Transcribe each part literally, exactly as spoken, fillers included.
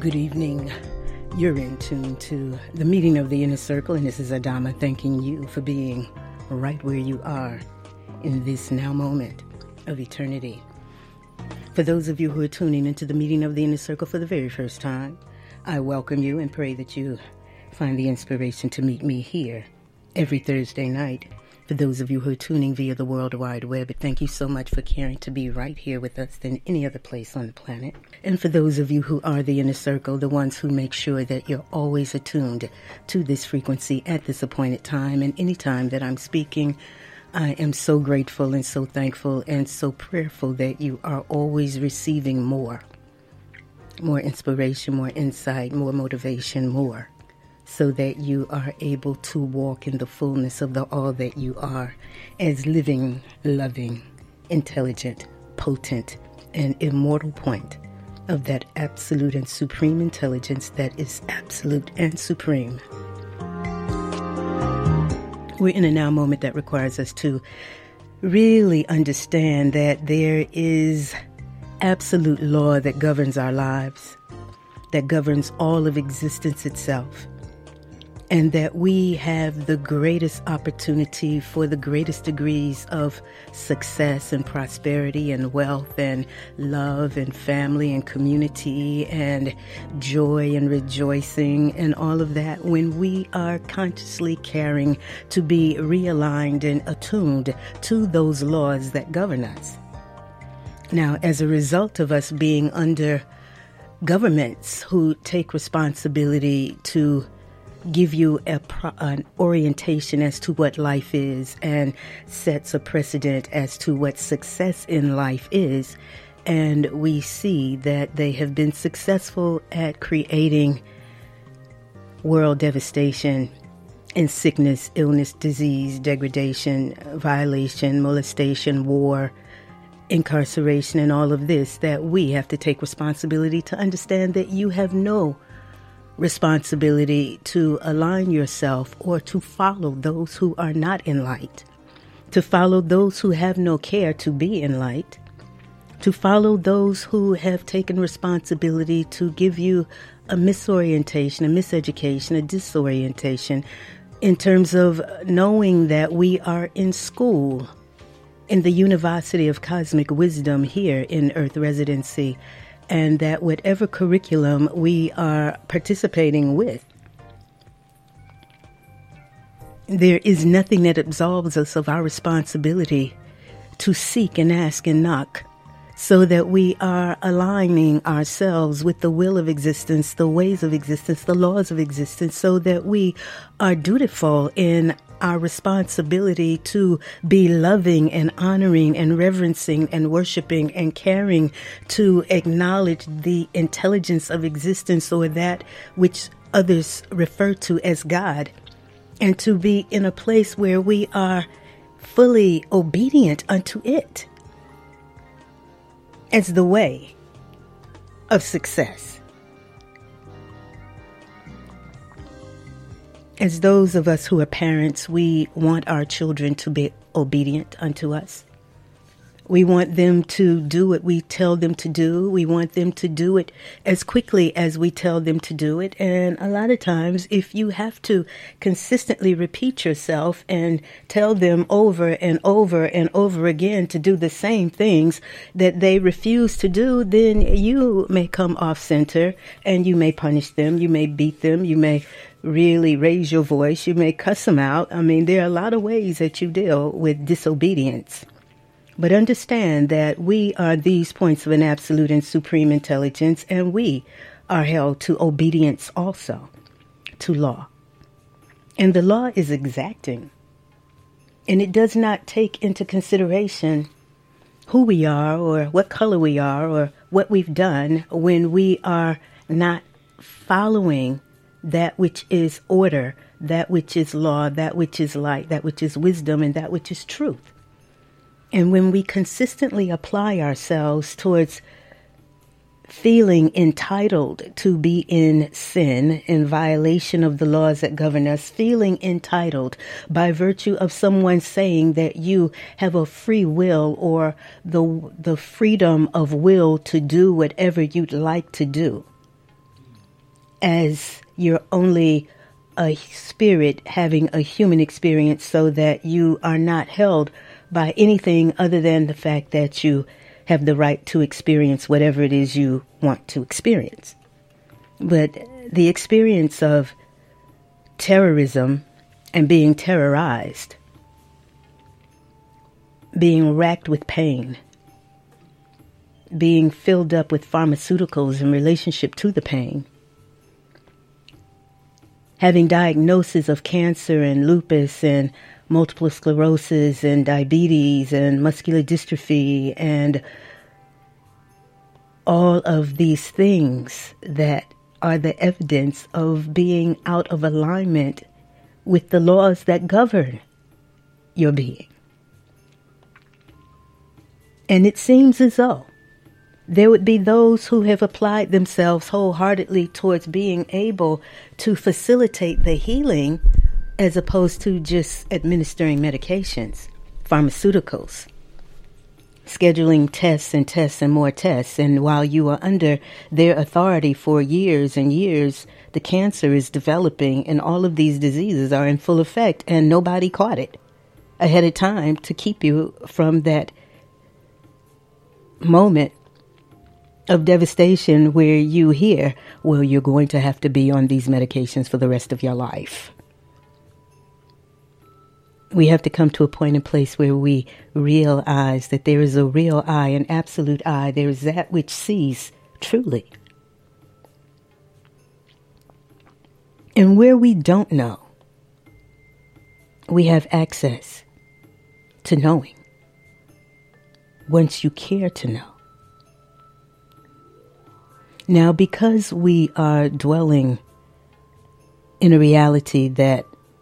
Good evening. You're in tune to the meeting of the Inner Circle, and this is Adama thanking you for being right where you are in this now moment of eternity. For those of you who are tuning into the meeting of the Inner Circle for the very first time, I welcome you and pray that you find the inspiration to meet me here every Thursday night. For those of you who are tuning via the World Wide Web, thank you so much for caring to be right here with us than any other place on the planet. And for those of you who are the Inner Circle, the ones who make sure that you're always attuned to this frequency at this appointed time and any time that I'm speaking, I am so grateful and so thankful and so prayerful that you are always receiving more. More inspiration, more insight, more motivation, more. So that you are able to walk in the fullness of the all that you are as living, loving, intelligent, potent, and immortal point of that absolute and supreme intelligence that is absolute and supreme. We're in a now moment that requires us to really understand that there is absolute law that governs our lives, that governs all of existence itself. And that we have the greatest opportunity for the greatest degrees of success and prosperity and wealth and love and family and community and joy and rejoicing and all of that when we are consciously caring to be realigned and attuned to those laws that govern us. Now, as a result of us being under governments who take responsibility to give you a pro- an orientation as to what life is and sets a precedent as to what success in life is. And we see that they have been successful at creating world devastation and sickness, illness, disease, degradation, violation, molestation, war, incarceration, and all of this, that we have to take responsibility to understand that you have no responsibility to align yourself or to follow those who are not in light, to follow those who have no care to be in light, to follow those who have taken responsibility to give you a misorientation, a miseducation, a disorientation in terms of knowing that we are in school in the University of Cosmic Wisdom here in Earth Residency, and that whatever curriculum we are participating with, there is nothing that absolves us of our responsibility to seek and ask and knock so that we are aligning ourselves with the will of existence, the ways of existence, the laws of existence, so that we are dutiful in our responsibility to be loving and honoring and reverencing and worshiping and caring, to acknowledge the intelligence of existence or that which others refer to as God, and to be in a place where we are fully obedient unto it as the way of success. As those of us who are parents, we want our children to be obedient unto us. We want them to do what we tell them to do. We want them to do it as quickly as we tell them to do it. And a lot of times, if you have to consistently repeat yourself and tell them over and over and over again to do the same things that they refuse to do, then you may come off center and you may punish them. You may beat them. You may really raise your voice. You may cuss them out. I mean, there are a lot of ways that you deal with disobedience. But understand that we are these points of an absolute and supreme intelligence, and we are held to obedience also, to law. And the law is exacting, and it does not take into consideration who we are or what color we are or what we've done when we are not following that which is order, that which is law, that which is light, that which is wisdom, and that which is truth. And when we consistently apply ourselves towards feeling entitled to be in sin, in violation of the laws that govern us, feeling entitled by virtue of someone saying that you have a free will or the the freedom of will to do whatever you'd like to do, as you're only a spirit having a human experience, so that you are not held by anything other than the fact that you have the right to experience whatever it is you want to experience. But the experience of terrorism and being terrorized, being racked with pain, being filled up with pharmaceuticals in relationship to the pain, having diagnosis of cancer and lupus and multiple sclerosis and diabetes and muscular dystrophy and all of these things that are the evidence of being out of alignment with the laws that govern your being. And it seems as though there would be those who have applied themselves wholeheartedly towards being able to facilitate the healing, as opposed to just administering medications, pharmaceuticals, scheduling tests and tests and more tests. And while you are under their authority for years and years, the cancer is developing and all of these diseases are in full effect, and nobody caught it ahead of time to keep you from that moment of devastation where you hear, well, you're going to have to be on these medications for the rest of your life. We have to come to a point and place where we realize that there is a real I, an absolute I. There is that which sees truly. And where we don't know, we have access to knowing once you care to know. Now, because we are dwelling in a reality that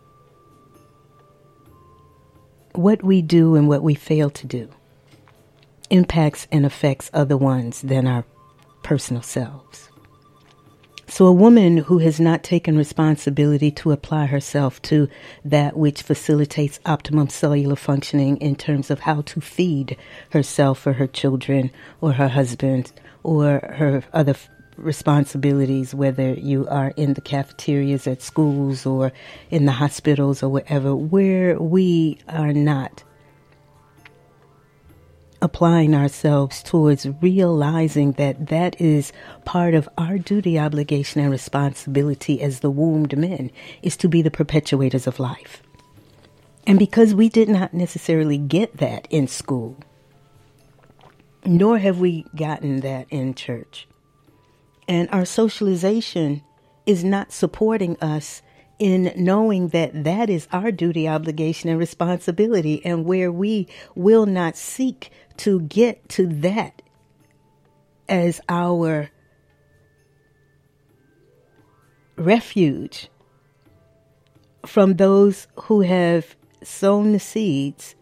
what we do and what we fail to do impacts and affects other ones than our personal selves. So a woman who has not taken responsibility to apply herself to that which facilitates optimum cellular functioning in terms of how to feed herself or her children or her husband or her other f- responsibilities, whether you are in the cafeterias at schools or in the hospitals or wherever, where we are not applying ourselves towards realizing that that is part of our duty, obligation, and responsibility as the wombed men, is to be the perpetuators of life. And because we did not necessarily get that in school, nor have we gotten that in church, and our socialization is not supporting us in knowing that that is our duty, obligation, and responsibility, and where we will not seek to get to that as our refuge from those who have sown the seeds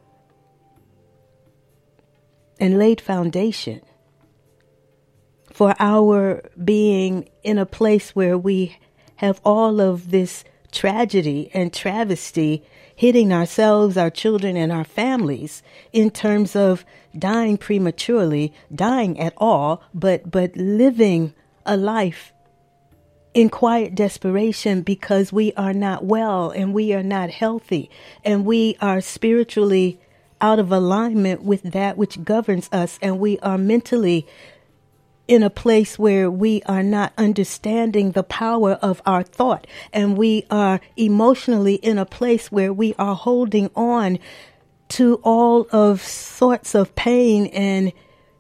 and laid foundation for our being in a place where we have all of this tragedy and travesty hitting ourselves, our children, and our families in terms of dying prematurely, dying at all, but but living a life in quiet desperation because we are not well and we are not healthy and we are spiritually out of alignment with that which governs us, and we are mentally in a place where we are not understanding the power of our thought, and we are emotionally in a place where we are holding on to all of sorts of pain and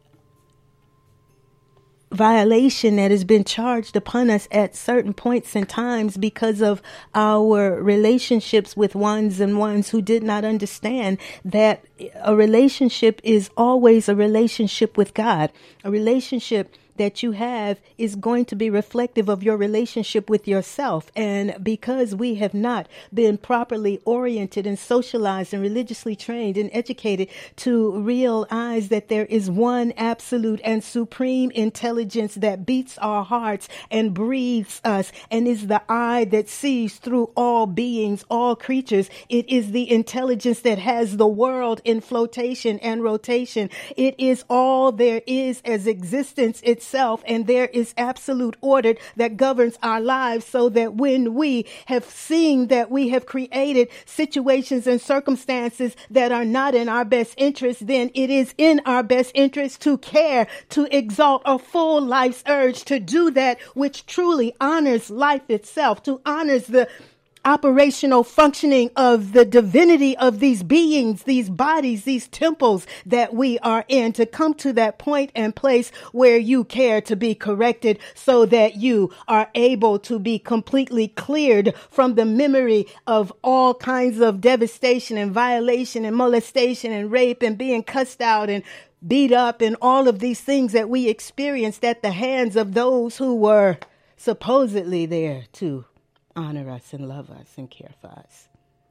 violation that has been charged upon us at certain points and times because of our relationships with ones and ones who did not understand that a relationship is always a relationship with God. A relationship that you have is going to be reflective of your relationship with yourself. And because we have not been properly oriented and socialized and religiously trained and educated to realize that there is one absolute and supreme intelligence that beats our hearts and breathes us and is the eye that sees through all beings, all creatures. It is the intelligence that has the world in flotation and rotation. It is all there is as existence itself. itself, and there is absolute order that governs our lives, so that when we have seen that we have created situations and circumstances that are not in our best interest, then it is in our best interest to care, to exalt a full life's urge, to do that which truly honors life itself, to honors the operational functioning of the divinity of these beings, these bodies, these temples that we are in, to come to that point and place where you care to be corrected, so that you are able to be completely cleared from the memory of all kinds of devastation and violation and molestation and rape and being cussed out and beat up and all of these things that we experienced at the hands of those who were supposedly there to honor us and love us and care for us.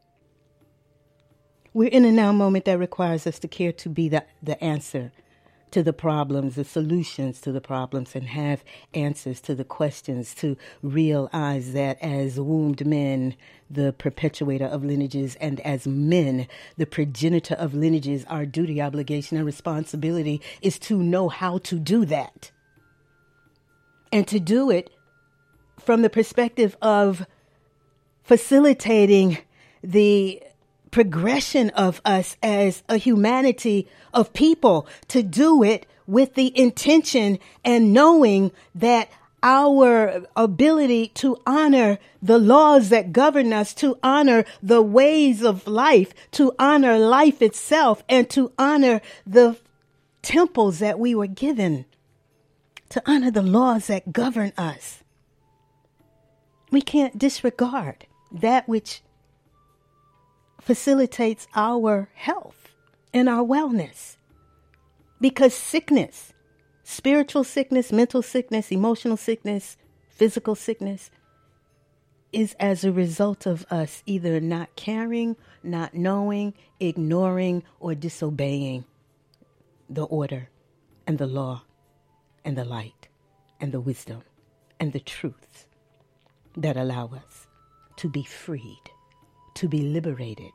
We're in a now moment that requires us to care to be the, the answer to the problems, the solutions to the problems, and have answers to the questions, to realize that as wombed men, the perpetuator of lineages, and as men, the progenitor of lineages, our duty, obligation, and responsibility is to know how to do that. And to do it from the perspective of facilitating the progression of us as a humanity of people, to do it with the intention and knowing that our ability to honor the laws that govern us, to honor the ways of life, to honor life itself, and to honor the temples that we were given, to honor the laws that govern us. We can't disregard that which facilitates our health and our wellness. Because sickness, spiritual sickness, mental sickness, emotional sickness, physical sickness, is as a result of us either not caring, not knowing, ignoring, or disobeying the order and the law and the light and the wisdom and the truths that allow us to be freed, to be liberated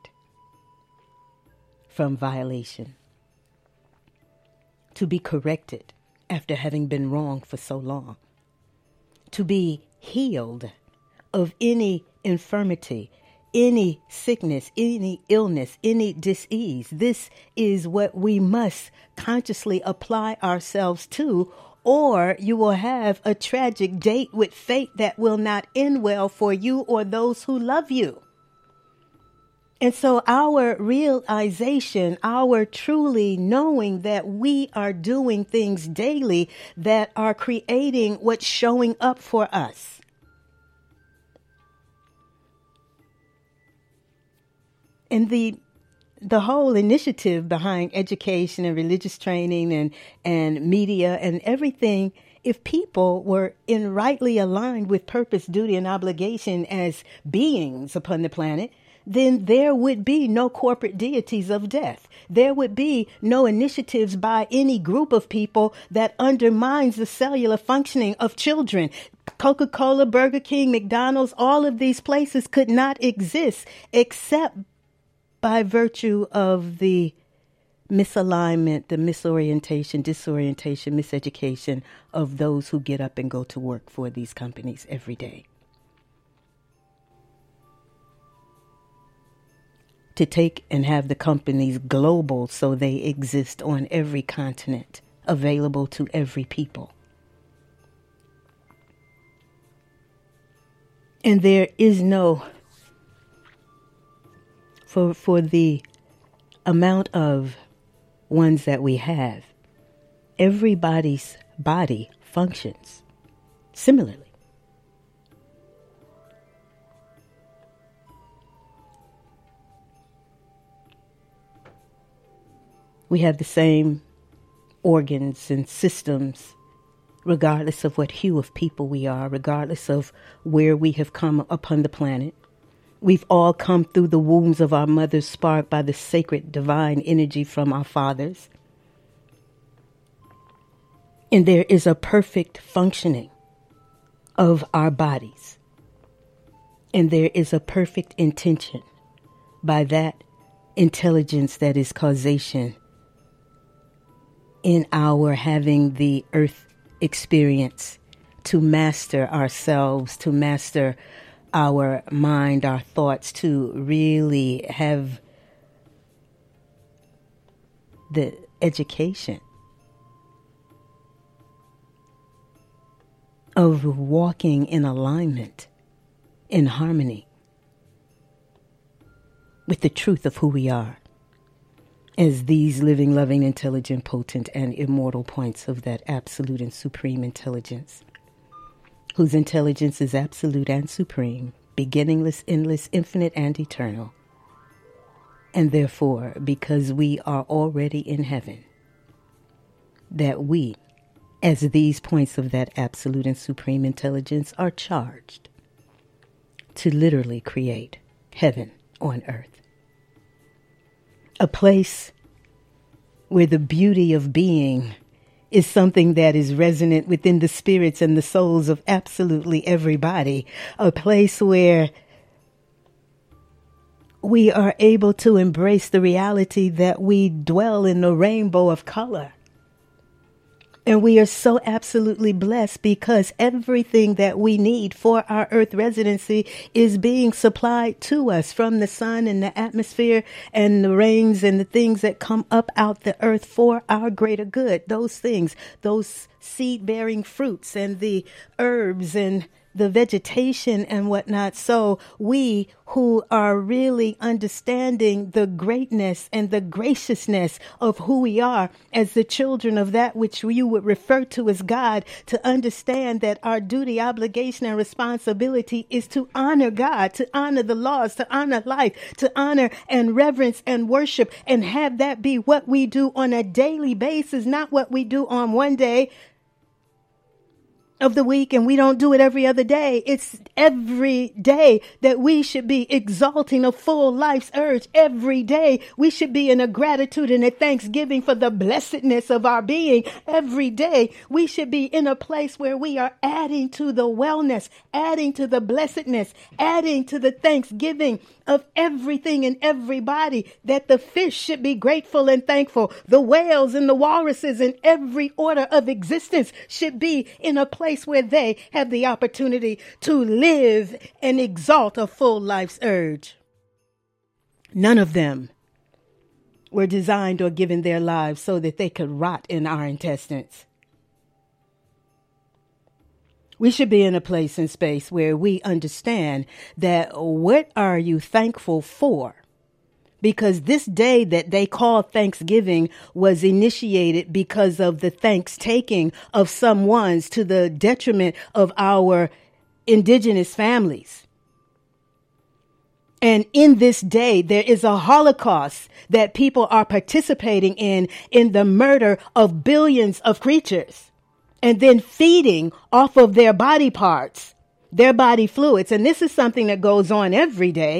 from violation, to be corrected after having been wrong for so long, to be healed of any infirmity, any sickness, any illness, any disease. This is what we must consciously apply ourselves to, or you will have a tragic date with fate that will not end well for you or those who love you. And so our realization, our truly knowing that we are doing things daily that are creating what's showing up for us. And the the whole initiative behind education and religious training and, and media and everything, if people were in rightly aligned with purpose, duty, and obligation as beings upon the planet, then there would be no corporate deities of death. There would be no initiatives by any group of people that undermines the cellular functioning of children. Coca-Cola, Burger King, McDonald's, all of these places could not exist except by virtue of the misalignment, the misorientation, disorientation, miseducation of those who get up and go to work for these companies every day. To take and have the companies global so they exist on every continent, available to every people. And there is no, for, for the amount of ones that we have, everybody's body functions similarly. We have the same organs and systems, regardless of what hue of people we are, regardless of where we have come upon the planet. We've all come through the wombs of our mothers, sparked by the sacred divine energy from our fathers. And there is a perfect functioning of our bodies. And there is a perfect intention by that intelligence that is causation in our having the earth experience, to master ourselves, to master our mind, our thoughts, to really have the education of walking in alignment, in harmony with the truth of who we are as these living, loving, intelligent, potent, and immortal points of that absolute and supreme intelligence, whose intelligence is absolute and supreme, beginningless, endless, infinite, and eternal. And therefore, because we are already in heaven, that we, as these points of that absolute and supreme intelligence, are charged to literally create heaven on earth. A place where the beauty of being is something that is resonant within the spirits and the souls of absolutely everybody. A place where we are able to embrace the reality that we dwell in a rainbow of color. And we are so absolutely blessed because everything that we need for our earth residency is being supplied to us from the sun and the atmosphere and the rains and the things that come up out the earth for our greater good. Those things, those seed-bearing fruits and the herbs and the vegetation and whatnot. So we who are really understanding the greatness and the graciousness of who we are as the children of that which you would refer to as God, to understand that our duty, obligation, and responsibility is to honor God, to honor the laws, to honor life, to honor and reverence and worship, and have that be what we do on a daily basis, not what we do on one day of the week and we don't do it every other day. It's every day that we should be exalting a full life's urge. Every day we should be in a gratitude and a thanksgiving for the blessedness of our being. Every day we should be in a place where we are adding to the wellness, adding to the blessedness, adding to the thanksgiving of everything and everybody, that the fish should be grateful and thankful. The whales and the walruses and every order of existence should be in a place where they have the opportunity to live and exalt a full life's urge. None of them were designed or given their lives so that they could rot in our intestines. We should be in a place and space where we understand that what are you thankful for? Because this day that they call Thanksgiving was initiated because of the thanks taking of some ones to the detriment of our indigenous families. And in this day, there is a Holocaust that people are participating in, in the murder of billions of creatures. And then feeding off of their body parts, their body fluids. And this is something that goes on every day.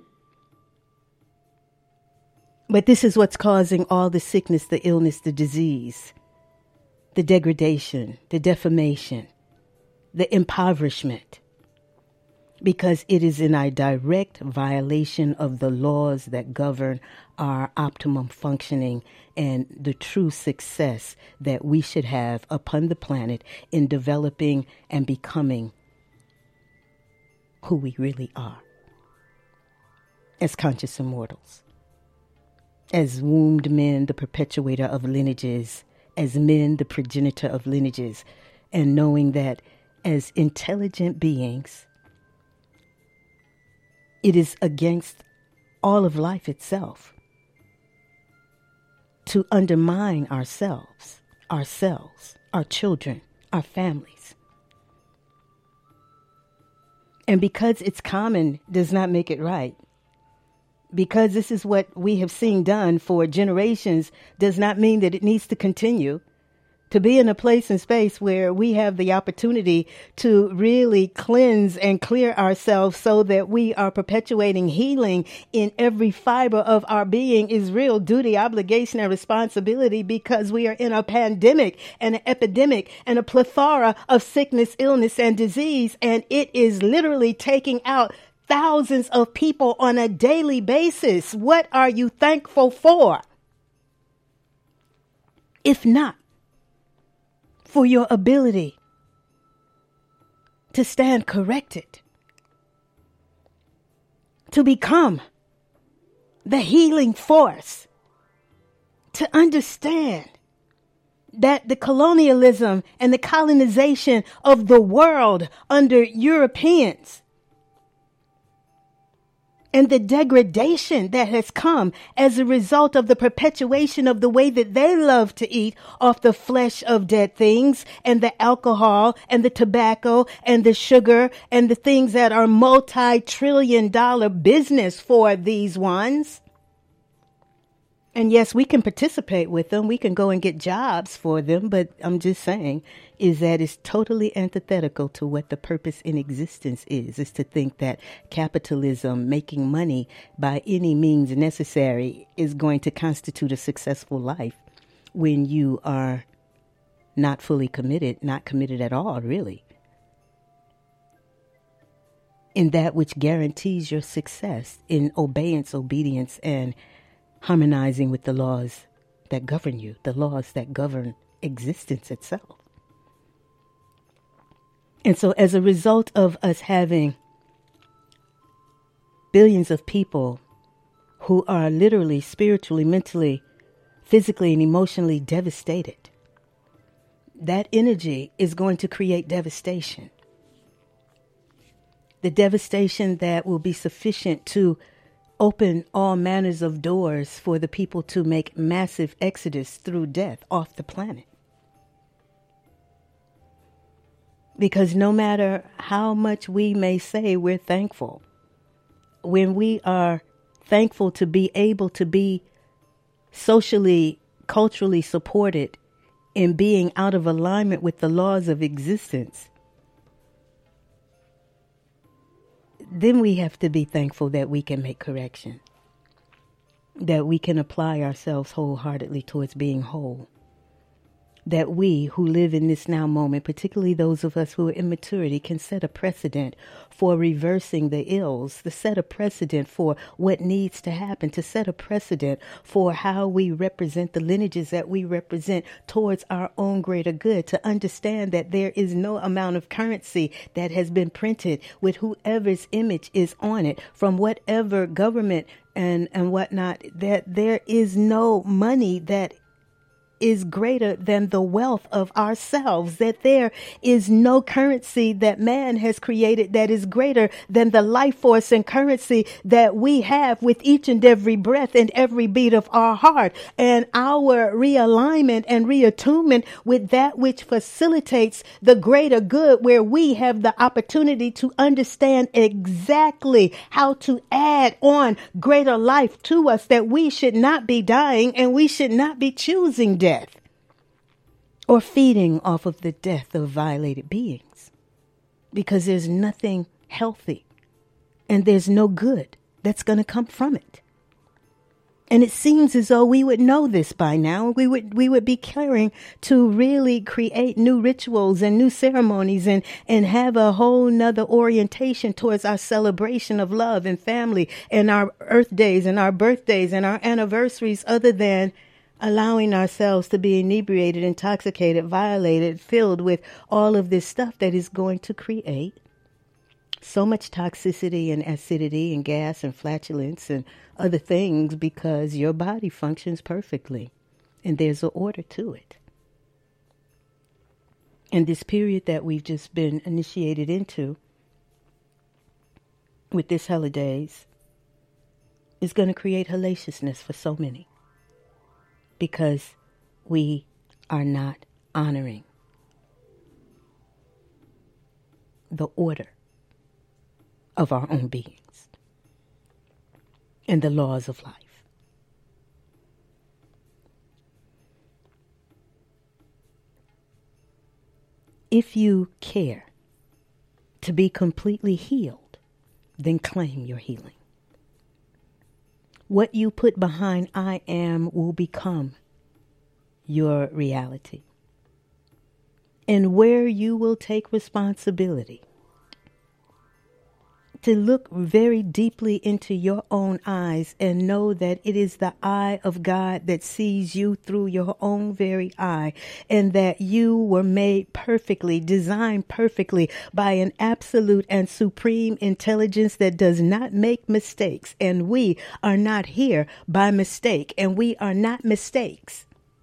But this is what's causing all the sickness, the illness, the disease, the degradation, the defamation, the impoverishment. Because it is in a direct violation of the laws that govern our optimum functioning and the true success that we should have upon the planet in developing and becoming who we really are as conscious immortals, as wombed men, the perpetuator of lineages, as men, the progenitor of lineages, and knowing that as intelligent beings, it is against all of life itself to undermine ourselves, ourselves, our children, our families. And because it's common does not make it right. Because this is what we have seen done for generations does not mean that it needs to continue. To be in a place and space where we have the opportunity to really cleanse and clear ourselves so that we are perpetuating healing in every fiber of our being is real duty, obligation, and responsibility, because we are in a pandemic and an epidemic and a plethora of sickness, illness, and disease. And it is literally taking out thousands of people on a daily basis. What are you thankful for? If not for your ability to stand corrected, to become the healing force, to understand that the colonialism and the colonization of the world under Europeans and the degradation that has come as a result of the perpetuation of the way that they love to eat off the flesh of dead things and the alcohol and the tobacco and the sugar and the things that are multi-trillion dollar business for these ones. And yes, we can participate with them. We can go and get jobs for them. But I'm just saying is that it's totally antithetical to what the purpose in existence is, is to think that capitalism, making money by any means necessary, is going to constitute a successful life when you are not fully committed, not committed at all, really, in that which guarantees your success in obedience, obedience, and harmonizing with the laws that govern you, the laws that govern existence itself. And so as a result of us having billions of people who are literally, spiritually, mentally, physically, and emotionally devastated, that energy is going to create devastation. The devastation that will be sufficient to open all manners of doors for the people to make massive exodus through death off the planet. Because no matter how much we may say we're thankful, when we are thankful to be able to be socially, culturally supported in being out of alignment with the laws of existence, then we have to be thankful that we can make correction, that we can apply ourselves wholeheartedly towards being whole, that we who live in this now moment, particularly those of us who are in maturity, can set a precedent for reversing the ills, to set a precedent for what needs to happen, to set a precedent for how we represent the lineages that we represent towards our own greater good, to understand that there is no amount of currency that has been printed with whoever's image is on it from whatever government and, and whatnot, that there is no money that is greater than the wealth of ourselves, that there is no currency that man has created that is greater than the life force and currency that we have with each and every breath and every beat of our heart, and our realignment and reattunement with that which facilitates the greater good, where we have the opportunity to understand exactly how to add on greater life to us, that we should not be dying and we should not be choosing death or feeding off of the death of violated beings, because there's nothing healthy and there's no good that's going to come from it. And it seems as though we would know this by now. We would we would be caring to really create new rituals and new ceremonies and, and have a whole nother orientation towards our celebration of love and family and our Earth days and our birthdays and our anniversaries, other than allowing ourselves to be inebriated, intoxicated, violated, filled with all of this stuff that is going to create so much toxicity and acidity and gas and flatulence and other things, because your body functions perfectly and there's an order to it. And this period that we've just been initiated into with this holidays is going to create hellaciousness for so many, because we are not honoring the order of our own beings and the laws of life. If you care to be completely healed, then claim your healing. What you put behind I am will become your reality. And where you will take responsibility to look very deeply into your own eyes and know that it is the eye of God that sees you through your own very eye, and that you were made perfectly, designed perfectly by an absolute and supreme intelligence that does not make mistakes. And we are not here by mistake, and we are not mistakes.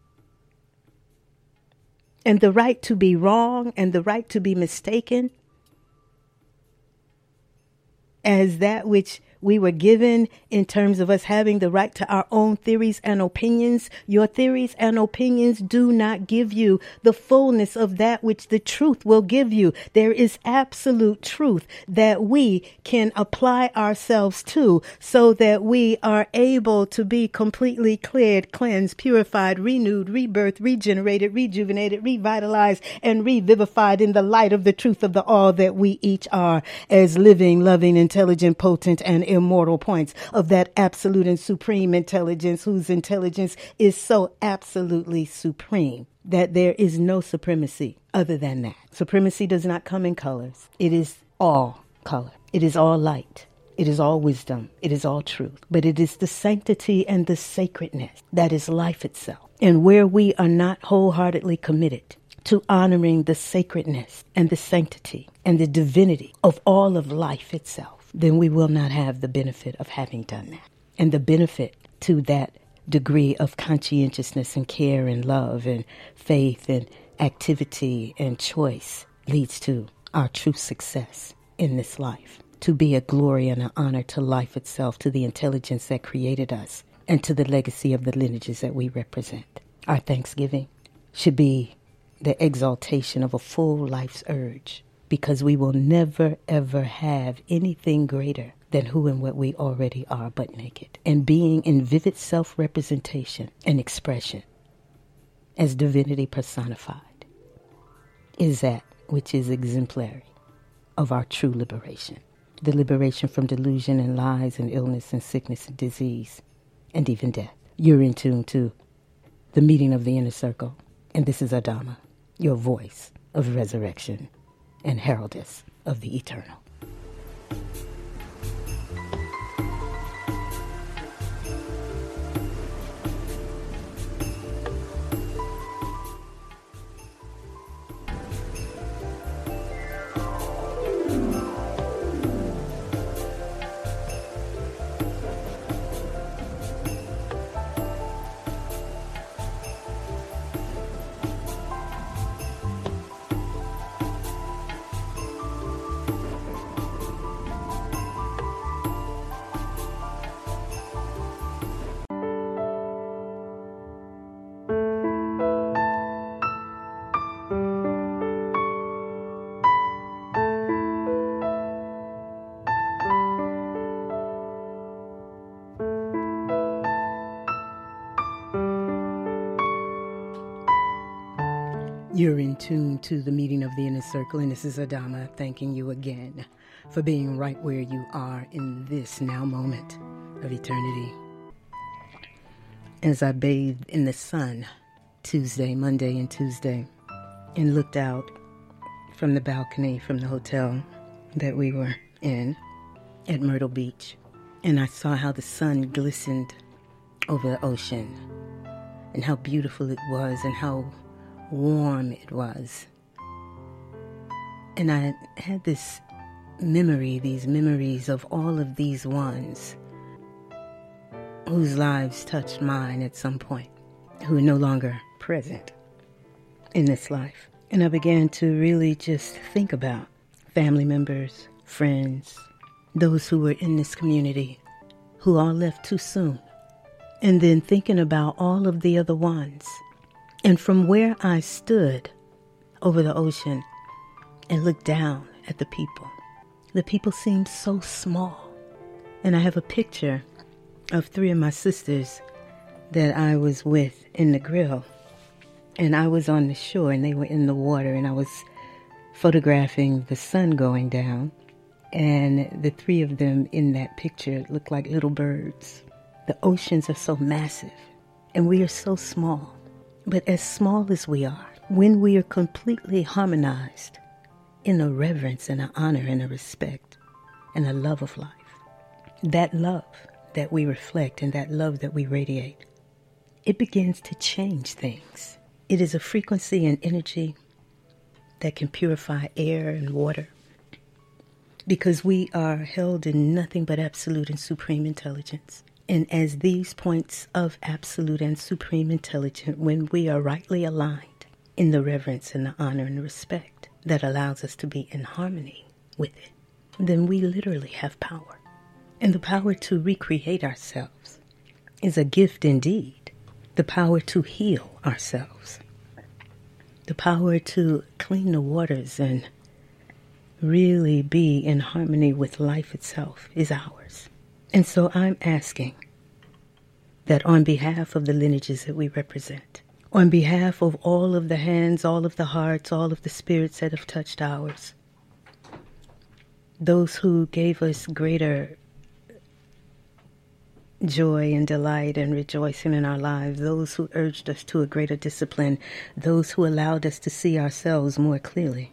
And the right to be wrong and the right to be mistaken as that which we were given in terms of us having the right to our own theories and opinions. Your theories and opinions do not give you the fullness of that which the truth will give you. There is absolute truth that we can apply ourselves to so that we are able to be completely cleared, cleansed, purified, renewed, rebirthed, regenerated, rejuvenated, revitalized, and revivified in the light of the truth of the all that we each are as living, loving, intelligent, potent, and immortal points of that absolute and supreme intelligence, whose intelligence is so absolutely supreme that there is no supremacy other than that. Supremacy does not come in colors. It is all color. It is all light. It is all wisdom. It is all truth. But it is the sanctity and the sacredness that is life itself. And where we are not wholeheartedly committed to honoring the sacredness and the sanctity and the divinity of all of life itself, then we will not have the benefit of having done that. And the benefit to that degree of conscientiousness and care and love and faith and activity and choice leads to our true success in this life, to be a glory and an honor to life itself, to the intelligence that created us, and to the legacy of the lineages that we represent. Our thanksgiving should be the exaltation of a full life's urge, because we will never, ever have anything greater than who and what we already are but naked. And being in vivid self-representation and expression as divinity personified is that which is exemplary of our true liberation. The liberation from delusion and lies and illness and sickness and disease and even death. You're in tune to the meeting of the inner circle. And this is Adama, your voice of resurrection and heraldess of the eternal. You're in tune to the meeting of the inner circle, and this is Adama thanking you again for being right where you are in this now moment of eternity. As I bathed in the sun Tuesday, Monday and Tuesday, and looked out from the balcony from the hotel that we were in at Myrtle Beach, and I saw how the sun glistened over the ocean and how beautiful it was and how warm it was. And I had this memory, these memories of all of these ones whose lives touched mine at some point, who are no longer present in this life. And I began to really just think about family members, friends, those who were in this community who all left too soon. And then thinking about all of the other ones. And from where I stood over the ocean and looked down at the people, the people seemed so small. And I have a picture of three of my sisters that I was with in the grill. And I was on the shore and they were in the water, and I was photographing the sun going down. And the three of them in that picture looked like little birds. The oceans are so massive and we are so small. But as small as we are, when we are completely harmonized in a reverence and an honor and a respect and a love of life. That love that we reflect and that love that we radiate, it begins to change things. It is a frequency and energy that can purify air and water, because we are held in nothing but absolute and supreme intelligence. And as these points of absolute and supreme intelligence, when we are rightly aligned in the reverence and the honor and the respect that allows us to be in harmony with it, then we literally have power. And the power to recreate ourselves is a gift indeed. The power to heal ourselves. The power to clean the waters and really be in harmony with life itself is ours. And so I'm asking that on behalf of the lineages that we represent, on behalf of all of the hands, all of the hearts, all of the spirits that have touched ours, those who gave us greater joy and delight and rejoicing in our lives, those who urged us to a greater discipline, those who allowed us to see ourselves more clearly,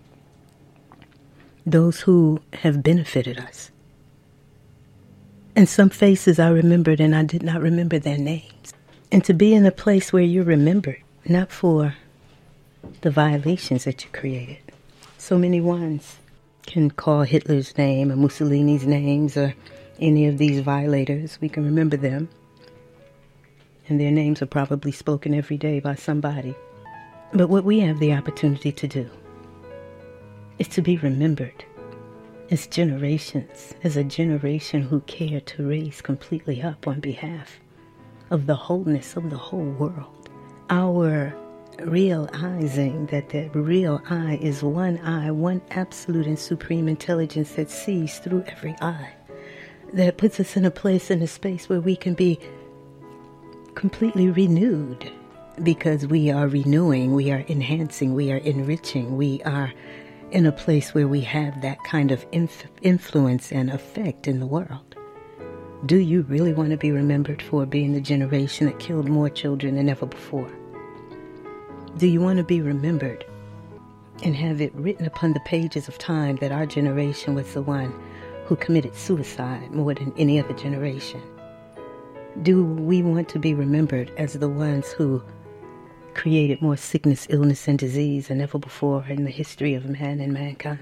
those who have benefited us. And some faces I remembered and I did not remember their names. And to be in a place where you're remembered, not for the violations that you created. So many ones can call Hitler's name or Mussolini's names or any of these violators. We can remember them. And their names are probably spoken every day by somebody. But what we have the opportunity to do is to be remembered as generations, as a generation who care to raise completely up on behalf of the wholeness of the whole world. Our realizing that the real I is one I, one absolute and supreme intelligence that sees through every eye, that puts us in a place, in a space where we can be completely renewed, because we are renewing, we are enhancing, we are enriching, we are in a place where we have that kind of inf- influence and effect in the world. Do you really want to be remembered for being the generation that killed more children than ever before? Do you want to be remembered and have it written upon the pages of time that our generation was the one who committed suicide more than any other generation? Do we want to be remembered as the ones who created more sickness, illness, and disease than ever before in the history of man and mankind?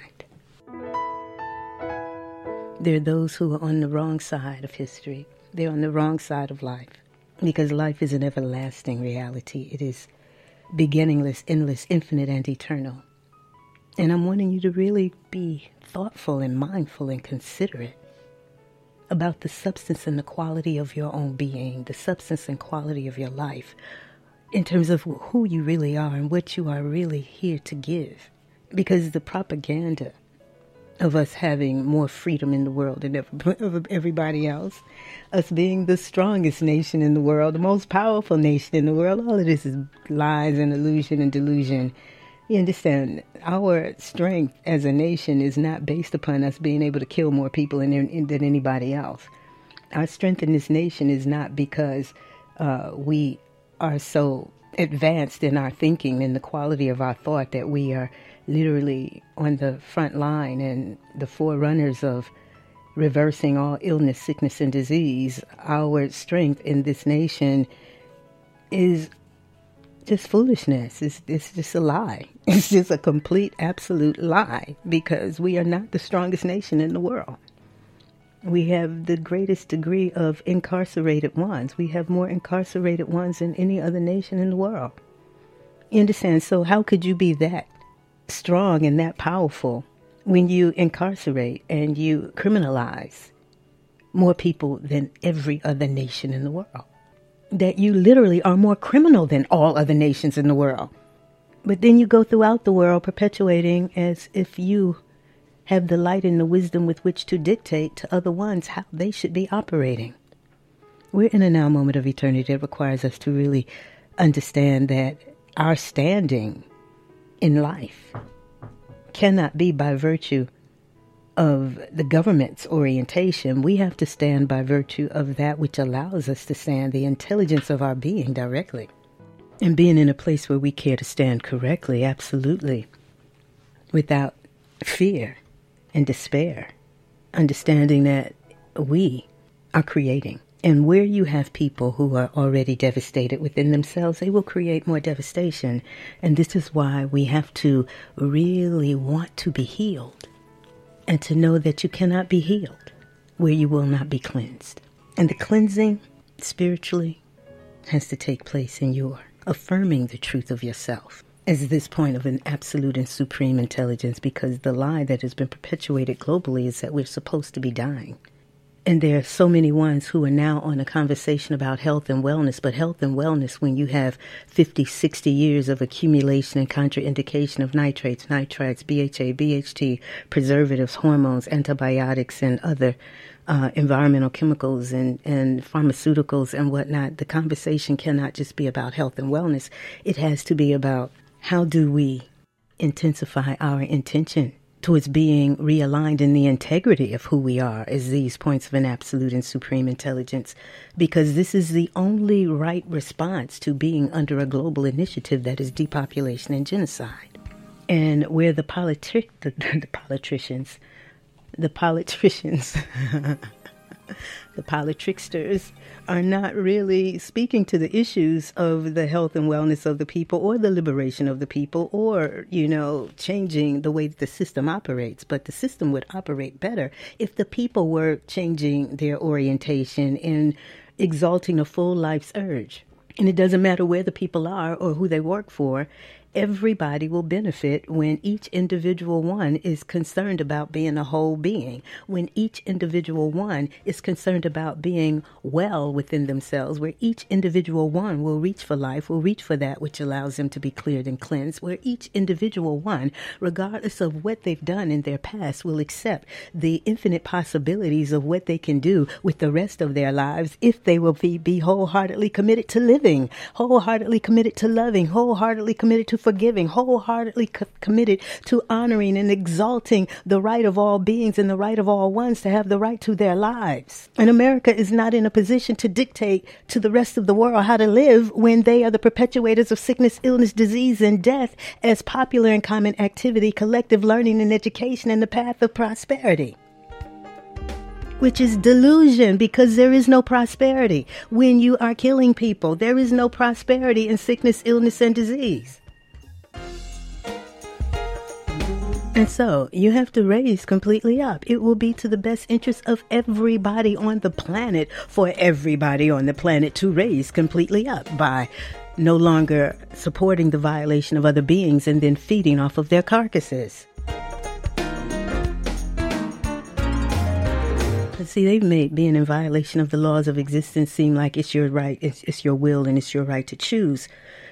There are those who are on the wrong side of history. They're on the wrong side of life, because life is an everlasting reality. It is beginningless, endless, infinite, and eternal. And I'm wanting you to really be thoughtful and mindful and considerate about the substance and the quality of your own being, the substance and quality of your life, in terms of who you really are and what you are really here to give. Because the propaganda of us having more freedom in the world than ever, everybody else, us being the strongest nation in the world, the most powerful nation in the world, all of this is lies and illusion and delusion. You understand, our strength as a nation is not based upon us being able to kill more people than, than anybody else. Our strength in this nation is not because uh, we are so advanced in our thinking and the quality of our thought that we are literally on the front line and the forerunners of reversing all illness, sickness, and disease. Our strength in this nation is just foolishness. It's, it's just a lie. It's just a complete, absolute lie, because we are not the strongest nation in the world. We have the greatest degree of incarcerated ones. We have more incarcerated ones than any other nation in the world. You understand? So how could you be that strong and that powerful when you incarcerate and you criminalize more people than every other nation in the world? That you literally are more criminal than all other nations in the world. But then you go throughout the world perpetuating as if you have the light and the wisdom with which to dictate to other ones how they should be operating. We're in a now moment of eternity that requires us to really understand that our standing in life cannot be by virtue of the government's orientation. We have to stand by virtue of that which allows us to stand, the intelligence of our being directly. And being in a place where we care to stand correctly, absolutely, without fear and despair understanding that we are creating. And where you have people who are already devastated within themselves, they will create more devastation. And this is why we have to really want to be healed and to know that you cannot be healed where you will not be cleansed. And the cleansing spiritually has to take place in your affirming the truth of yourself as this point of an absolute and supreme intelligence, because the lie that has been perpetuated globally is that we're supposed to be dying. And there are so many ones who are now on a conversation about health and wellness, but health and wellness, when you have fifty, sixty years of accumulation and contraindication of nitrates, nitrites, B H A, B H T, preservatives, hormones, antibiotics, and other uh, environmental chemicals and, and pharmaceuticals and whatnot, the conversation cannot just be about health and wellness. It has to be about how do we intensify our intention towards being realigned in the integrity of who we are as these points of an absolute and supreme intelligence, because this is the only right response to being under a global initiative that is depopulation and genocide. And where the politic, the, the politicians, the politicians, the politricksters are not really speaking to the issues of the health and wellness of the people or the liberation of the people or, you know, changing the way that the system operates. But the system would operate better if the people were changing their orientation and exalting a full life's urge. And it doesn't matter where the people are or who they work for. Everybody will benefit when each individual one is concerned about being a whole being, when each individual one is concerned about being well within themselves, where each individual one will reach for life, will reach for that which allows them to be cleared and cleansed, where each individual one, regardless of what they've done in their past, will accept the infinite possibilities of what they can do with the rest of their lives if they will be, be wholeheartedly committed to living, wholeheartedly committed to loving, wholeheartedly committed to forgiving, wholeheartedly co- committed to honoring and exalting the right of all beings and the right of all ones to have the right to their lives. And America is not in a position to dictate to the rest of the world how to live when they are the perpetuators of sickness, illness, disease, and death as popular and common activity, collective learning and education, and the path of prosperity. Which is delusion, because there is no prosperity when you are killing people. There is no prosperity in sickness, illness, and disease. And so you have to raise completely up. It will be to the best interest of everybody on the planet for everybody on the planet to raise completely up by no longer supporting the violation of other beings and then feeding off of their carcasses. See, they've made being in violation of the laws of existence seem like it's your right, it's, it's your will, and it's your right to choose.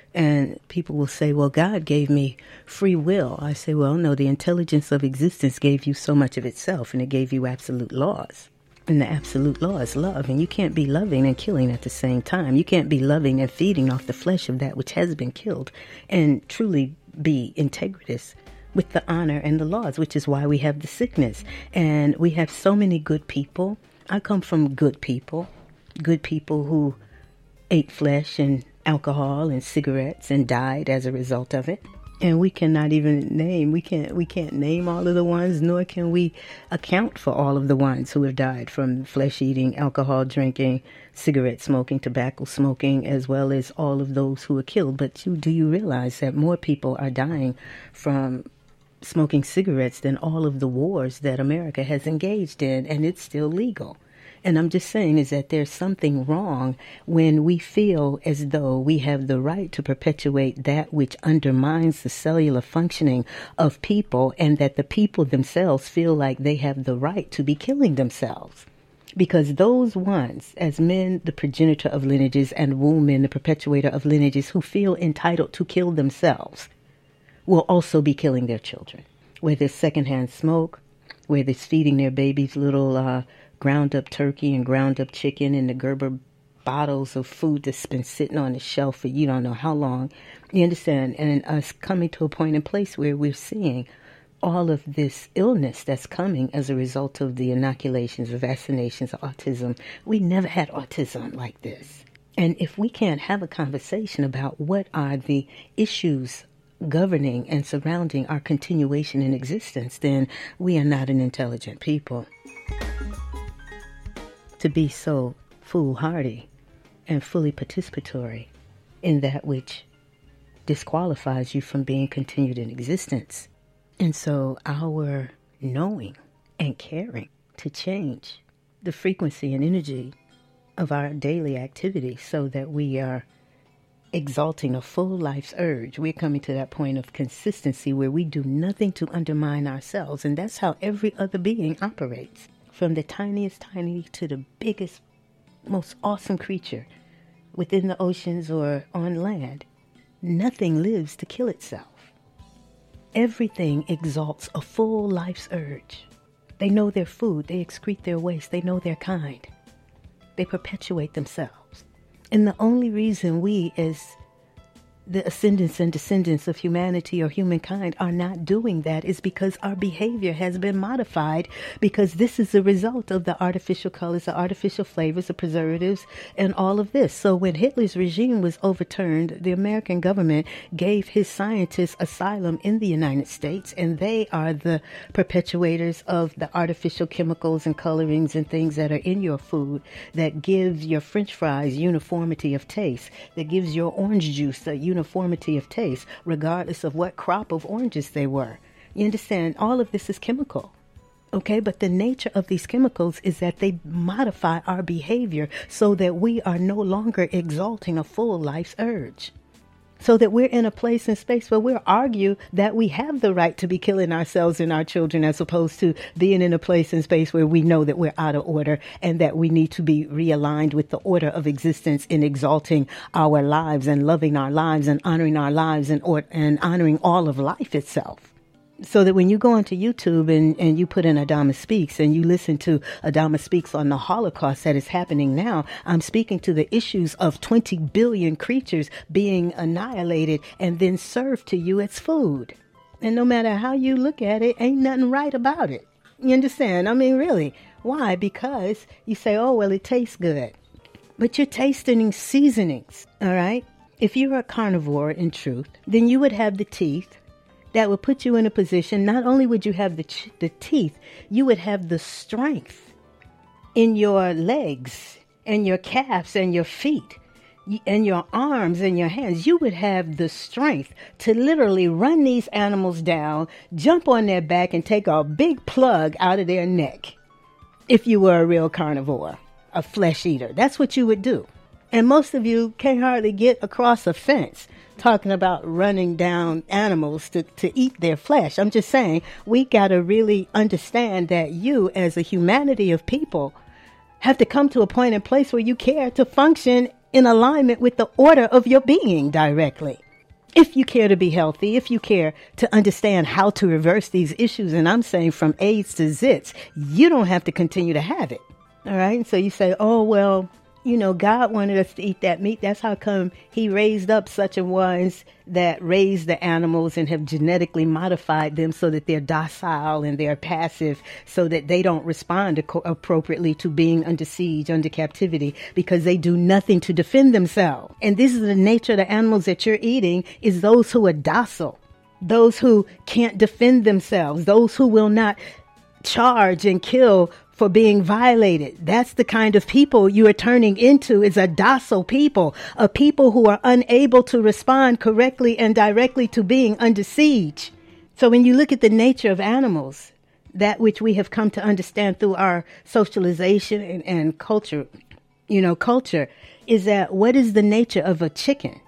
And people will say, well, God gave me free will. I say, well, no, the intelligence of existence gave you so much of itself, and it gave you absolute laws. And the absolute law is love. And you can't be loving and killing at the same time. You can't be loving and feeding off the flesh of that which has been killed and truly be integritous with the honor and the laws, which is why we have the sickness. And we have so many good people. I come from good people, good people who ate flesh and alcohol and cigarettes and died as a result of it. And we cannot even name, we can't, we can't name all of the ones, nor can we account for all of the ones who have died from flesh eating, alcohol drinking, cigarette smoking, tobacco smoking, as well as all of those who were killed. But you, do you realize that more people are dying from smoking cigarettes than all of the wars that America has engaged in, and it's still legal? And I'm just saying is that there's something wrong when we feel as though we have the right to perpetuate that which undermines the cellular functioning of people, and that the people themselves feel like they have the right to be killing themselves. Because those ones, as men, the progenitor of lineages, and women, the perpetuator of lineages, who feel entitled to kill themselves, will also be killing their children. Whether it's secondhand smoke, whether it's feeding their babies little uh, ground up turkey and ground up chicken in the Gerber bottles of food that's been sitting on the shelf for you don't know how long. You understand? And us coming to a point in place where we're seeing all of this illness that's coming as a result of the inoculations, vaccinations, autism. We never had autism like this. And if we can't have a conversation about what are the issues governing and surrounding our continuation in existence, then we are not an intelligent people. to be so foolhardy and fully participatory in that which disqualifies you from being continued in existence. And so our knowing and caring to change the frequency and energy of our daily activity so that we are exalting a full life's urge. We're coming to that point of consistency where we do nothing to undermine ourselves. And that's how every other being operates. From the tiniest tiny to the biggest, most awesome creature within the oceans or on land. Nothing lives to kill itself. Everything exalts a full life's urge. They know their food. They excrete their waste. They know their kind. They perpetuate themselves. And the only reason we, as the ascendants and descendants of humanity or humankind, are not doing that is because our behavior has been modified, because this is the result of the artificial colors, the artificial flavors, the preservatives, and all of this. So when Hitler's regime was overturned, the American government gave his scientists asylum in the United States, and they are the perpetuators of the artificial chemicals and colorings and things that are in your food that gives your French fries uniformity of taste, that gives your orange juice a uniformity uniformity of taste, regardless of what crop of oranges they were. You understand? All of this is chemical. Okay, but the nature of these chemicals is that they modify our behavior so that we are no longer exalting a full life's urge. So that we're in a place and space where we'll argue that we have the right to be killing ourselves and our children, as opposed to being in a place and space where we know that we're out of order and that we need to be realigned with the order of existence in exalting our lives and loving our lives and honoring our lives and, or, and honoring all of life itself. So that when you go onto YouTube and, and you put in Adama Speaks and you listen to Adama Speaks on the Holocaust that is happening now, I'm speaking to the issues of twenty billion creatures being annihilated and then served to you as food. And no matter how you look at it, ain't nothing right about it. You understand? I mean, really. Why? Because you say, oh, well, it tastes good. But you're tasting seasonings, all right? If you're a carnivore in truth, then you would have the teeth that would put you in a position, not only would you have the ch- the teeth, you would have the strength in your legs and your calves and your feet and your arms and your hands. You would have the strength to literally run these animals down, jump on their back, and take a big plug out of their neck if you were a real carnivore, a flesh eater. That's what you would do. And most of you can't hardly get across a fence talking about running down animals to, to eat their flesh. I'm just saying, we got to really understand that you, as a humanity of people, have to come to a point and place where you care to function in alignment with the order of your being directly. If you care to be healthy, if you care to understand how to reverse these issues, and I'm saying from AIDS to zits, you don't have to continue to have it. All right. So you say, oh, well, you know, God wanted us to eat that meat. That's how come he raised up such a ones that raise the animals and have genetically modified them so that they're docile and they're passive, so that they don't respond ac- appropriately to being under siege, under captivity, because they do nothing to defend themselves. And this is the nature of the animals that you're eating, is those who are docile, those who can't defend themselves, those who will not charge and kill for being violated. That's the kind of people you are turning into, is a docile people, a people who are unable to respond correctly and directly to being under siege. So when you look at the nature of animals, that which we have come to understand through our socialization and, and culture, you know, culture, is that what is the nature of a chicken?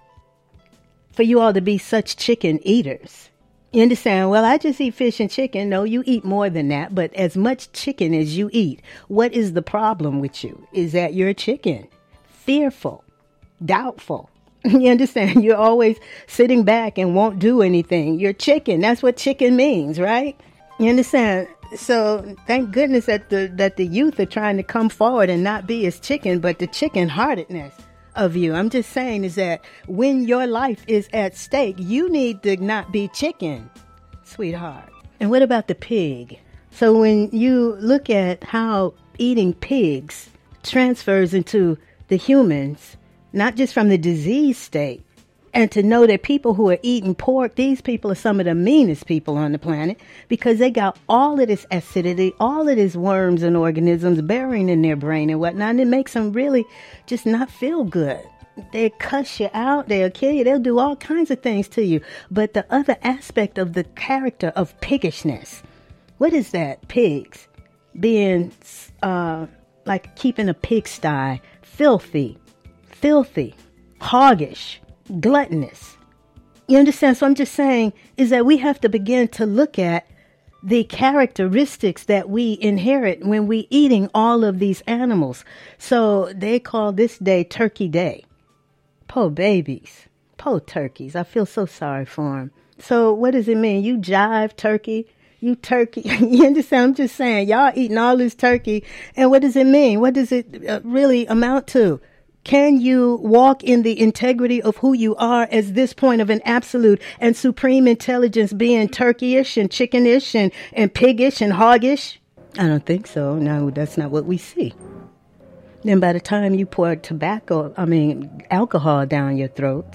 For you all to be such chicken eaters. You understand? Well, I just eat fish and chicken. No, you eat more than that. But as much chicken as you eat, what is the problem with you? Is that you're a chicken. Fearful. Doubtful. You understand? You're always sitting back and won't do anything. You're chicken. That's what chicken means, right? You understand? So thank goodness that the, that the youth are trying to come forward and not be as chicken, but the chicken-heartedness of you. I'm just saying is that when your life is at stake, you need to not be chicken, sweetheart. And what about the pig? So when you look at how eating pigs transfers into the humans, not just from the disease state, And to know that people who are eating pork, these people are some of the meanest people on the planet because they got all of this acidity, all of these worms and organisms burying in their brain and whatnot. And it makes them really just not feel good. They cuss you out. They'll kill you. They'll do all kinds of things to you. But the other aspect of the character of piggishness, what is that? Pigs being uh, like keeping a pigsty, filthy, filthy, hoggish, gluttonous. You understand? So I'm just saying is that we have to begin to look at the characteristics that we inherit when we eating all of these animals. So they call this day Turkey Day. Poor babies. Poor turkeys. I feel so sorry for them. So what does it mean? You jive turkey? You turkey? You understand? I'm just saying, y'all eating all this turkey. And what does it mean? What does it uh, really amount to? Can you walk in the integrity of who you are as this point of an absolute and supreme intelligence being turkeyish and chickenish and, and piggish and hoggish? I don't think so. No, that's not what we see. Then by the time you pour tobacco, I mean, alcohol down your throats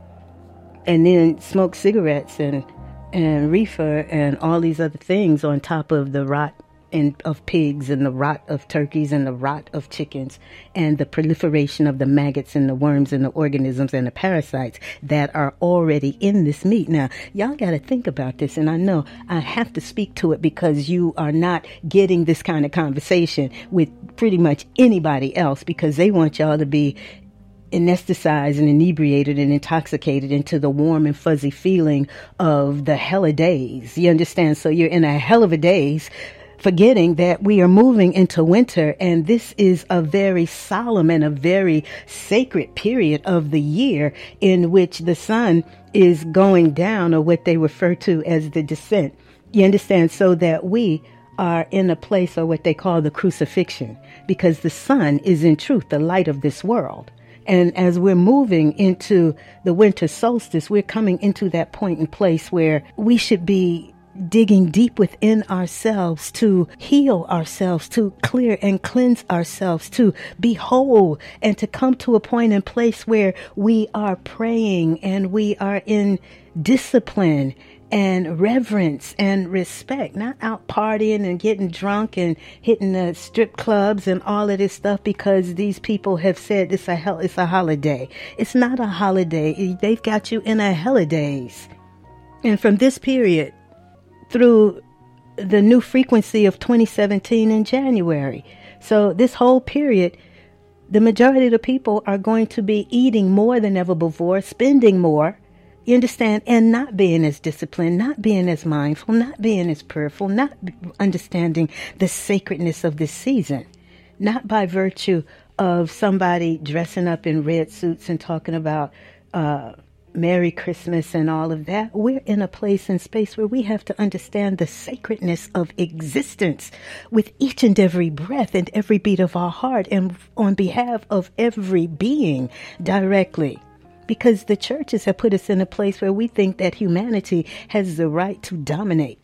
and then smoke cigarettes and, and reefer and all these other things on top of the rot and of pigs and the rot of turkeys and the rot of chickens and the proliferation of the maggots and the worms and the organisms and the parasites that are already in this meat. Now, y'all got to think about this. And I know I have to speak to it because you are not getting this kind of conversation with pretty much anybody else because they want y'all to be anesthetized and inebriated and intoxicated into the warm and fuzzy feeling of the hell of days. You understand? So you're in a hell of a days, forgetting that we are moving into winter, and this is a very solemn and a very sacred period of the year in which the sun is going down, or what they refer to as the descent. You understand? So that we are in a place of what they call the crucifixion, because the sun is in truth the light of this world. And as we're moving into the winter solstice, we're coming into that point and place where we should be digging deep within ourselves to heal ourselves, to clear and cleanse ourselves, to be whole, and to come to a point and place where we are praying and we are in discipline and reverence and respect, not out partying and getting drunk and hitting the strip clubs and all of this stuff because these people have said it's a hell, it's a holiday. It's not a holiday. They've got you in a holidays. And from this period, through the new frequency of twenty seventeen in January. So this whole period, the majority of the people are going to be eating more than ever before, spending more, you understand, and not being as disciplined, not being as mindful, not being as prayerful, not understanding the sacredness of this season, not by virtue of somebody dressing up in red suits and talking about uh Merry Christmas and all of that. We're in a place and space where we have to understand the sacredness of existence with each and every breath and every beat of our heart, and on behalf of every being directly. Because the churches have put us in a place where we think that humanity has the right to dominate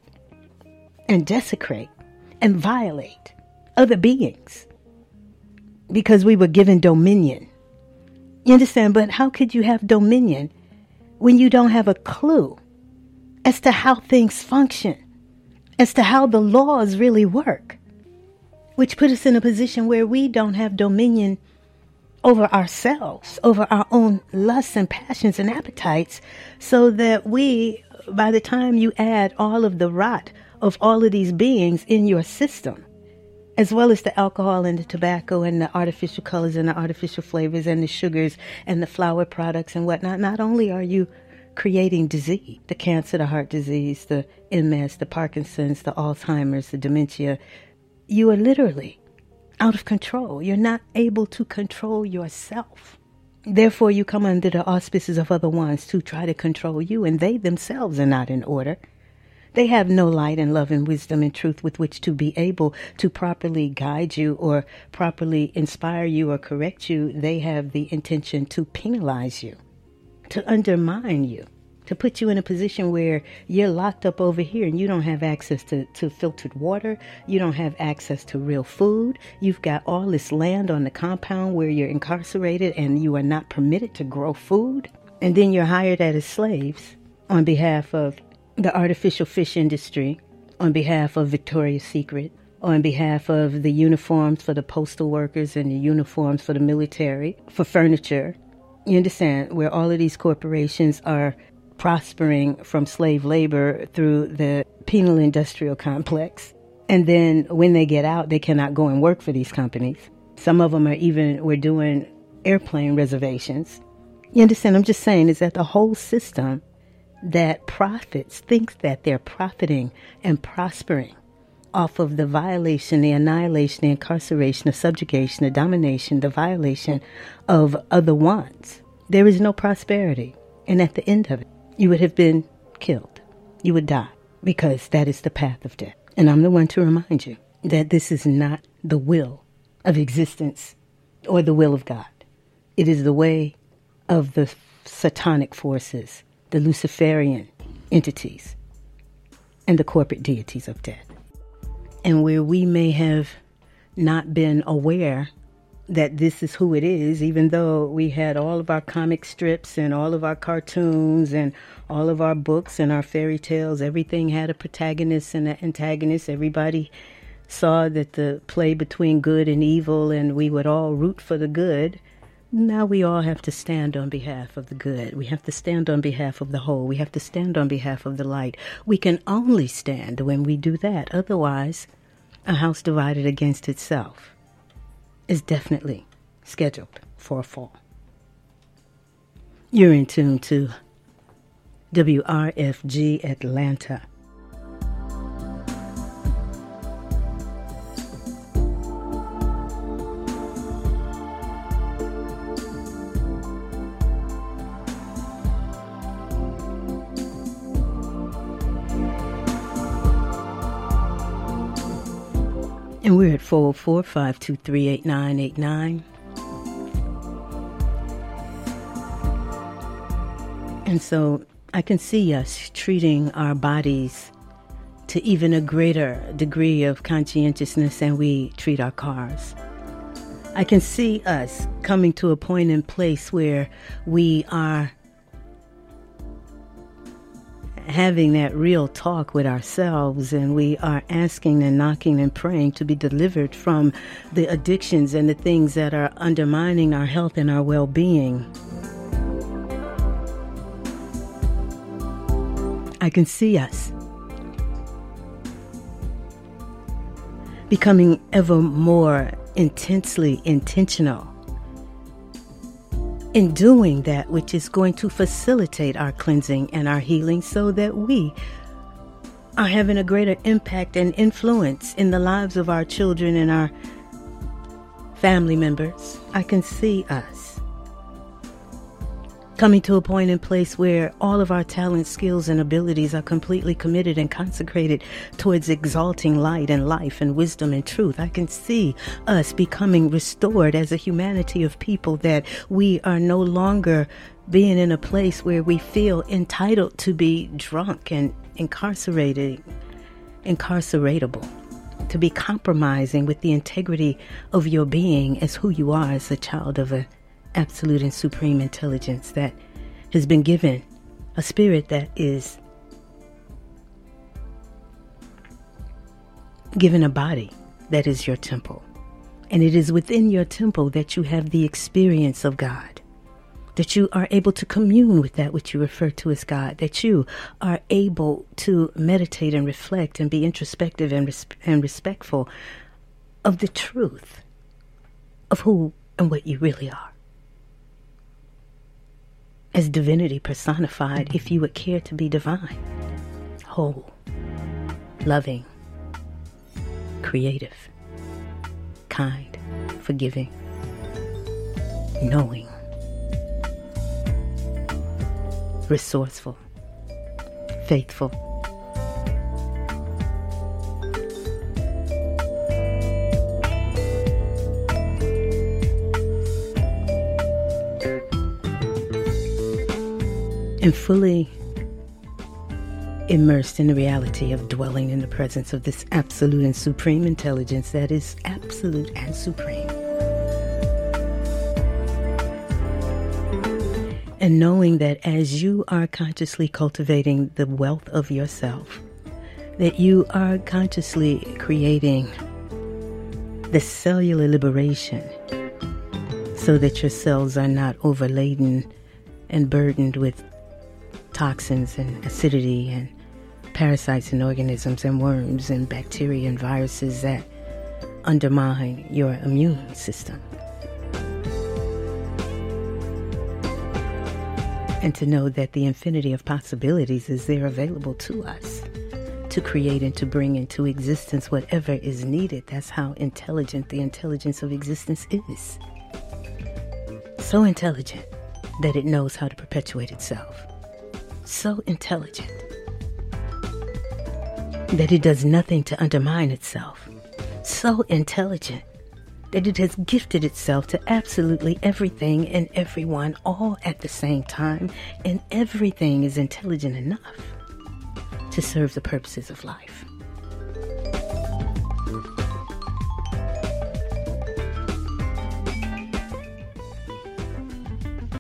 and desecrate and violate other beings because we were given dominion. You understand? But how could you have dominion when you don't have a clue as to how things function, as to how the laws really work, which put us in a position where we don't have dominion over ourselves, over our own lusts and passions and appetites, so that we, by the time you add all of the rot of all of these beings in your system, as well as the alcohol and the tobacco and the artificial colors and the artificial flavors and the sugars and the flour products and whatnot, not only are you creating disease, the cancer, the heart disease, the M S, the Parkinson's, the Alzheimer's, the dementia, you are literally out of control. You're not able to control yourself. Therefore, you come under the auspices of other ones to try to control you, and they themselves are not in order. They have no light and love and wisdom and truth with which to be able to properly guide you or properly inspire you or correct you. They have the intention to penalize you, to undermine you, to put you in a position where you're locked up over here and you don't have access to, to filtered water. You don't have access to real food. You've got all this land on the compound where you're incarcerated and you are not permitted to grow food. And then you're hired as slaves on behalf of the artificial fish industry, on behalf of Victoria's Secret, on behalf of the uniforms for the postal workers and the uniforms for the military, for furniture. You understand, where all of these corporations are prospering from slave labor through the penal industrial complex. And then when they get out, they cannot go and work for these companies. Some of them are even, we're doing airplane reservations. You understand, I'm just saying is that the whole system that profits, thinks that they're profiting and prospering off of the violation, the annihilation, the incarceration, the subjugation, the domination, the violation of other ones. There is no prosperity. And at the end of it, you would have been killed. You would die, because that is the path of death. And I'm the one to remind you that this is not the will of existence or the will of God. It is the way of the satanic forces, the Luciferian entities, and the corporate deities of death. And where we may have not been aware that this is who it is, even though we had all of our comic strips and all of our cartoons and all of our books and our fairy tales, everything had a protagonist and an antagonist. Everybody saw that the play between good and evil, and we would all root for the good. Now we all have to stand on behalf of the good. We have to stand on behalf of the whole. We have to stand on behalf of the light. We can only stand when we do that. Otherwise, a house divided against itself is definitely scheduled for a fall. You're in tune to W R F G Atlanta. And we're at four oh four, five two three, eight nine eight nine. And so I can see us treating our bodies to even a greater degree of conscientiousness than we treat our cars. I can see us coming to a point in place where we are having that real talk with ourselves, and we are asking and knocking and praying to be delivered from the addictions and the things that are undermining our health and our well-being. I can see us becoming ever more intensely intentional in doing that which is going to facilitate our cleansing and our healing, so that we are having a greater impact and influence in the lives of our children and our family members. I can see us coming to a point in place where all of our talents, skills, and abilities are completely committed and consecrated towards exalting light and life and wisdom and truth. I can see us becoming restored as a humanity of people, that we are no longer being in a place where we feel entitled to be drunk and incarcerated, incarceratable, to be compromising with the integrity of your being as who you are as a child of a absolute and supreme intelligence that has been given a spirit that is given a body that is your temple. And it is within your temple that you have the experience of God, that you are able to commune with that which you refer to as God, that you are able to meditate and reflect and be introspective and, res- and respectful of the truth of who and what you really are. As divinity personified, if you would care to be divine, whole, loving, creative, kind, forgiving, knowing, resourceful, faithful, and fully immersed in the reality of dwelling in the presence of this absolute and supreme intelligence that is absolute and supreme. And knowing that as you are consciously cultivating the wealth of yourself, that you are consciously creating the cellular liberation so that your cells are not overladen and burdened with toxins and acidity and parasites and organisms and worms and bacteria and viruses that undermine your immune system. And to know that the infinity of possibilities is there available to us to create and to bring into existence whatever is needed. That's how intelligent the intelligence of existence is. So intelligent that it knows how to perpetuate itself. So intelligent that it does nothing to undermine itself. So intelligent that it has gifted itself to absolutely everything and everyone all at the same time, and everything is intelligent enough to serve the purposes of life.